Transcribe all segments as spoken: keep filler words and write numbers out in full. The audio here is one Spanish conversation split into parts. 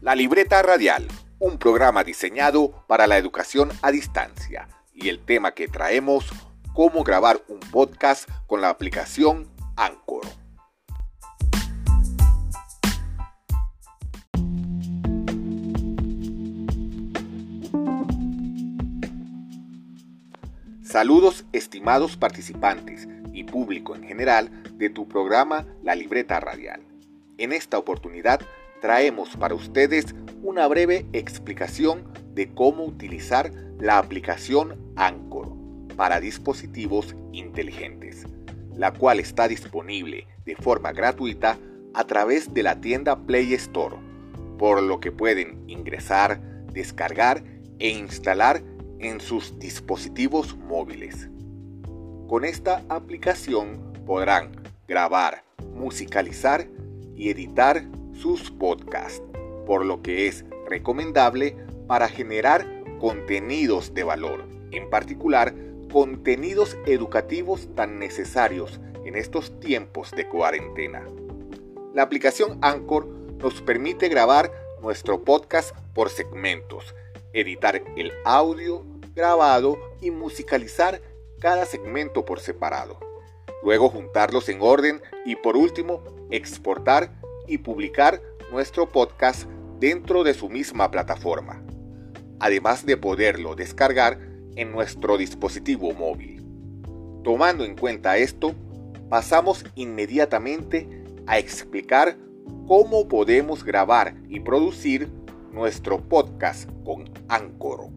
La Libreta Radial, un programa diseñado para la educación a distancia. Y el tema que traemos, cómo grabar un podcast con la aplicación Anchor. Saludos estimados participantes y público en general de tu programa La Libreta Radial. En esta oportunidad traemos para ustedes una breve explicación de cómo utilizar la aplicación Anchor para dispositivos inteligentes, la cual está disponible de forma gratuita a través de la tienda Play Store, por lo que pueden ingresar, descargar e instalar en sus dispositivos móviles. Con esta aplicación podrán grabar, musicalizar y editar sus podcasts, por lo que es recomendable para generar contenidos de valor, en particular contenidos educativos tan necesarios en estos tiempos de cuarentena. La aplicación Anchor nos permite grabar nuestro podcast por segmentos, editar el audio grabado y musicalizar cada segmento por separado. Luego juntarlos en orden y por último exportar y publicar nuestro podcast dentro de su misma plataforma, además de poderlo descargar en nuestro dispositivo móvil. Tomando en cuenta esto, pasamos inmediatamente a explicar cómo podemos grabar y producir nuestro podcast con Anchor.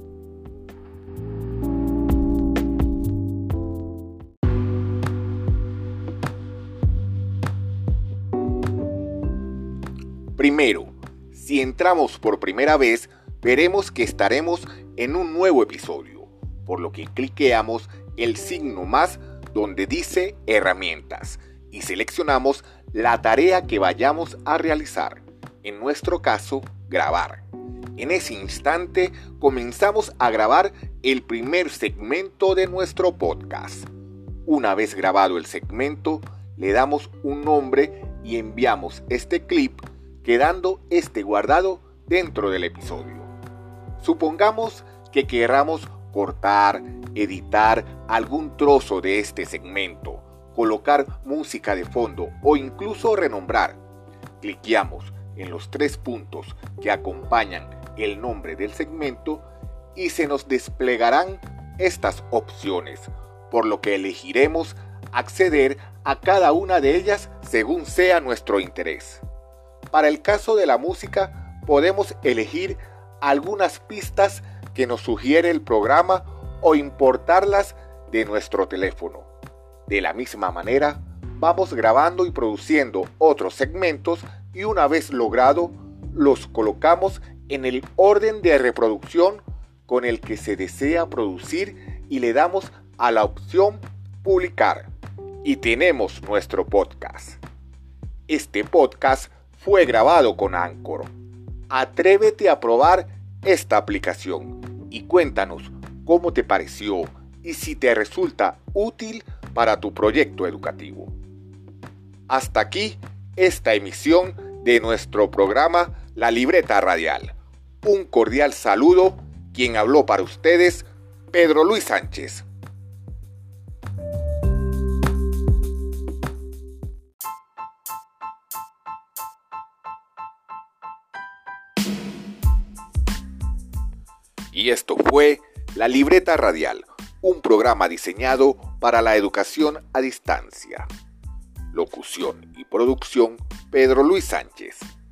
Primero, si entramos por primera vez, veremos que estaremos en un nuevo episodio, por lo que cliqueamos el signo más donde dice herramientas y seleccionamos la tarea que vayamos a realizar, en nuestro caso, grabar. En ese instante comenzamos a grabar el primer segmento de nuestro podcast. Una vez grabado el segmento, le damos un nombre y enviamos este clip, quedando este guardado dentro del episodio. Supongamos que queramos cortar, editar algún trozo de este segmento, colocar música de fondo o incluso renombrar. Cliqueamos en los tres puntos que acompañan el nombre del segmento y se nos desplegarán estas opciones, por lo que elegiremos acceder a cada una de ellas según sea nuestro interés. Para el caso de la música, podemos elegir algunas pistas que nos sugiere el programa o importarlas de nuestro teléfono. De la misma manera, vamos grabando y produciendo otros segmentos y una vez logrado, los colocamos en el orden de reproducción con el que se desea producir y le damos a la opción publicar. Y tenemos nuestro podcast. Este podcast fue grabado con Anchor. Atrévete a probar esta aplicación y cuéntanos cómo te pareció y si te resulta útil para tu proyecto educativo. Hasta aquí esta emisión de nuestro programa La Libreta Radial. Un cordial saludo, quien habló para ustedes, Pedro Luis Sánchez. Y esto fue La Libreta Radial, un programa diseñado para la educación a distancia. Locución y producción, Pedro Luis Sánchez.